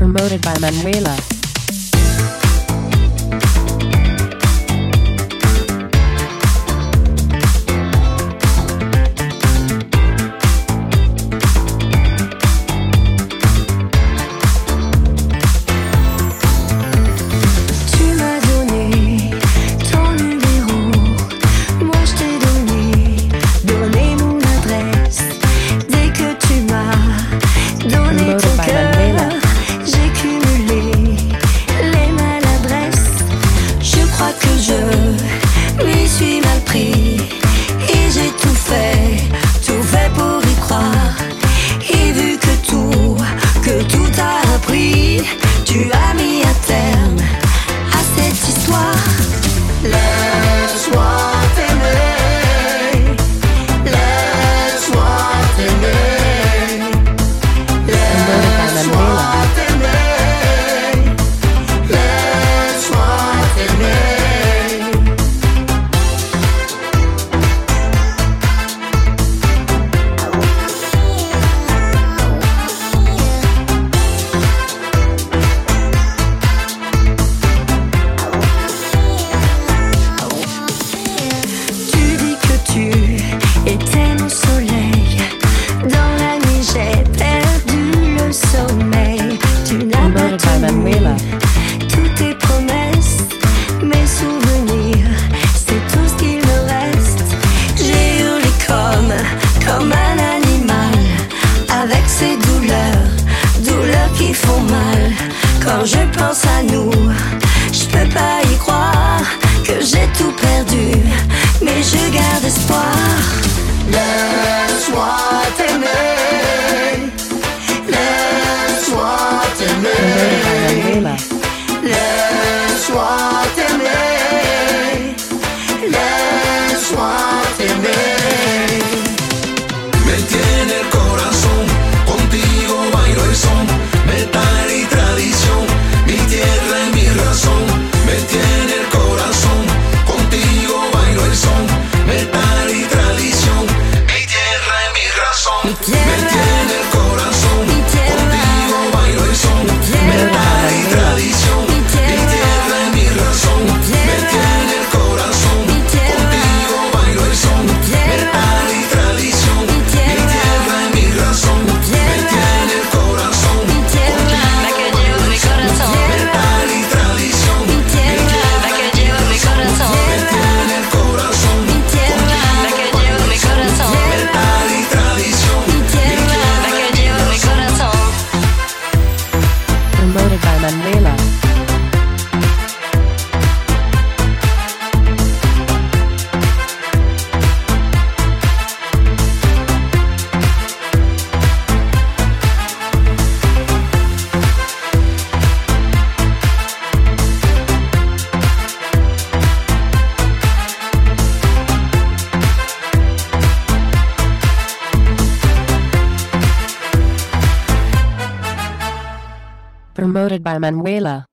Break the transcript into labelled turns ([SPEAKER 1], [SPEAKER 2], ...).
[SPEAKER 1] Promoted by Manuela.
[SPEAKER 2] Tu as mis un terme à cette histoire. Laisse-moi t'aimer, laisse-moi t'aimer, laisse-moi t'aimer, laisse-moi t'aimer. Toutes tes promesses, mes souvenirs, c'est tout ce qu'il me reste. J'ai hurlé comme un animal, avec ces douleurs qui font mal. Quand je pense à nous, je peux pas y croire que j'ai tout perdu, mais je garde espoir. Laisse-moi t'aimer, laisse-moi t'aimer. Laisse-moi t'aimer, laisse-moi t'aimer.
[SPEAKER 3] Me tiene el corazón, contigo bailo el son, metal y tradición, mi tierra y mi razón. Me tiene el corazón, contigo bailo el son, metal y tradición, mi tierra y mi razón. Me tiene el corazón, contigo bailo el son, metal y tradición.
[SPEAKER 1] Promoted by Manuela. Promoted by Manuela.